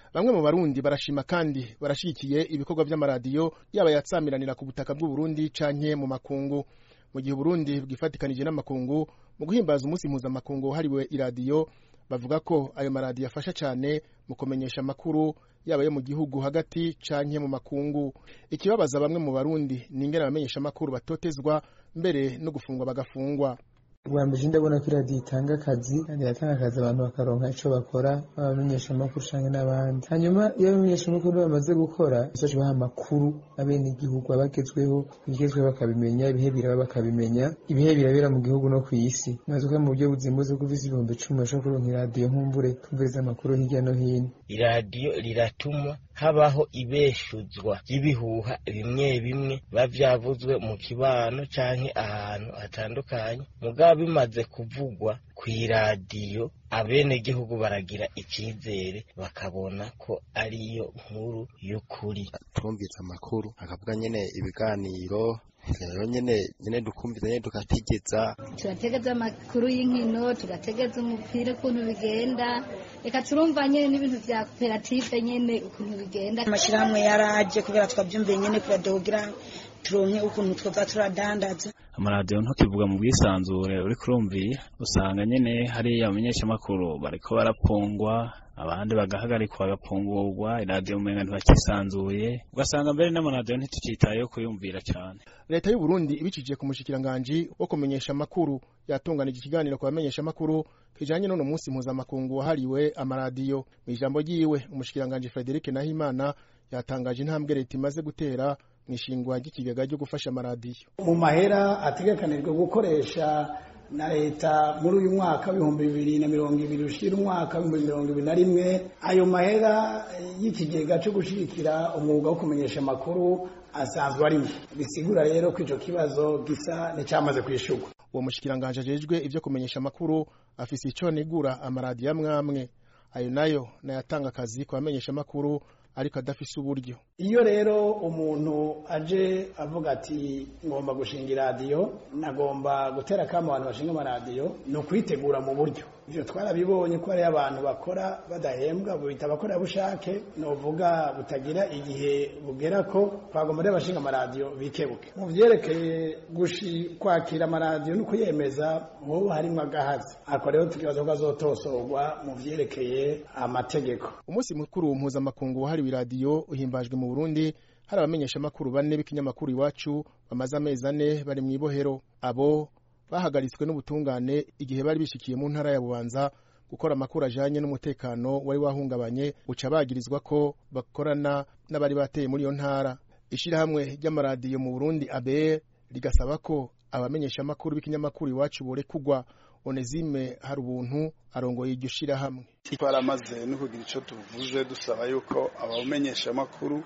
Bamwe mu Barundi barashima kandi barashigikiye ibikorwa vy'amaradiyo yaba yatsamiranira ku butaka bw'u Burundi canke mu makungu. Mu gihe Burundi bwifatikanije n'amakungu mu guhimbaza umunsi mpuzamakungu wahariwe iradiyo, bavuga ko ayo maradiyo afasha cane mu kumenyesha amakuru yaba yo mu gihugu hagati canke mu makungu. Ikibabaza bamwe mu Barundi ni ingene abamenyesha amakuru batotezwa mbere no gufungwa bagafungwa. Ubwambere ndabona ko iradiyo itanga akazi kandi iratanga akazi abantu bakaronka ico bakora abamenyesha amakuru canke n'abandi. Hanyuma iyo abamenyesha amakuru bamaze gukora bazoca baha amakuru abene igihugu abagezweho, ibigezweho bakabimenya, ibihe biraba bakabimenya, ibihe birabera mu gihugu no kw'isi. Nazuka mu buryo buzimbuze ko uvise 10,000 bashobora kuronka iradiyo nkumbure kumviriza amakuru hirya no hino. Iradiyo riratuma habaho ibeshuzwa ry'ibihuha bimwe bimwe bavyavuzwe mu kibano canke ahantu hatandukanye. Bimaze kuvugwa kw'iradiyo abenegihugu baragira icizere bakabona ko ariyo nkuru y'ukuri. Twumvise amakuru akavuga nyene ibiganiro rero nyene dukumvise nyene tugategeza amakuru y'inkino, tugategeza umupira ukuntu bigenda, reka turumva nyene n'ibintu vya koperative nyene ukuntu bigenda. Amashirahamwe yaraje kubera twavyumviye nyene kugira turonke ukuntu twoza turadandaza. Amaradiyo ntukivuga mu bwisanzure uri kurumvira, usanga nyene hari abamenyesha amakuru bariko barapfungwa, abandi bagahagarikwa bagapfungurwa, iradiyo umenga ntibakisanzuye, ugasanga mbere n'amaradiyo ntitucitayeho kuyumvira cane. Leta y'u Burundi ibicije ku mushikiranganji wo kumenyesha amakuru yatunganije ikiganiro ku bamenyesha amakuru kijanye n'uno munsi mpuzamakungu wahariwe amaradiyo. Mu ijambo ryiwe umushikiranganji Frederic Nahimana yatangaje intambwe leta imaze gutera mwishingwa ry'ikigega ryo gufasha amaradiyo. Mu mahera ategekanijwe gukoresha na leta muri uyu mwaka w'ibihumbi 2020 ushira umwaka w'ibihumbi 2021, ayo mahera y'ikigega cyo gushigikira umwuga wo kumenyesha amakuru asanzwe arimo. Bisigura rero ko ico kibazo gisa n'icamaze kwishurwa. Uwo mushikiranganje ajejwe ivyo kumenyesha amakuru afise ico nigura amaradiyo amwamwe, ayo nayo nayatanga akazi ku bamenyesha amakuru ariko adafise uburyo. Iyo rero umuntu aje avuga ati ngomba gushinga iradiyo, nagomba gutera kama abantu bashinga amaradiyo, no kwitegura mu buryo. Ivyo twarabibonye ko ari abantu bakora badahembwa, bita abakora bushake, novuga butagira igihe bugera ko twagomba rero bashinga amaradiyo bikebuke. Mu vyerekeye kwakira amaradiyo no kuyemeza, wowe harimwo agahazi. Ako rero tukibaza ko azotosorwa mu vyerekeye amategeko. Umunsi mukuru mpuzamakungu wahariwe iradiyo uhimbajwe mu Burundi, hari abamenyesha amakuru 4 b'ikinyamakuru Iwacu bamaze amezi 4 bari mu ibohero. Abo bahagaritswe n'ubutungane igihe bari bishikiye mu ntara ya Bubanza gukora amakuru ajanye n'umutekano wari wahungabanye, uca bagirizwa ko bakorana n'abari bateye muri iyo ntara. Ishirahamwe ry'amaradiyo mu Burundi ABR rigasaba ko abamenyesha amakuru b'ikinyamakuru Iwacu borekugwa. Onezime hari ubuntu arongoye iryo shirahamwe. Twaramaze no kugira ico tuvuze dusaba yuko abamenyesha amakuru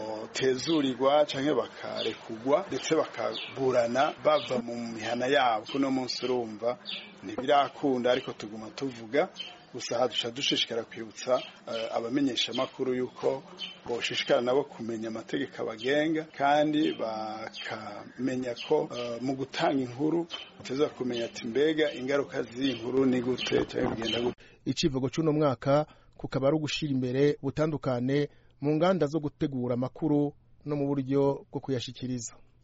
botezurirwa canke bakarekugwa ndetse bakaburana bava mu mihana yabo. Kuno munsi urumva ntibirakunda, ariko tuguma tuvuga gusa dushishikara kwibutsa abamenyesha amakuru yuko boshishikara nabo kumenya amategeko abagenga, kandi bakamenya ko mu gutanga inkuru teza kumenya ati mbega ingaruka z'inkuru ni gute cyangwa bigenda gute. Icivugo cy'uno mwaka kukaba ari ugushira imbere butandukane mu nganda zo gutegura amakuru no mu buryo bwo kuyashikiriza.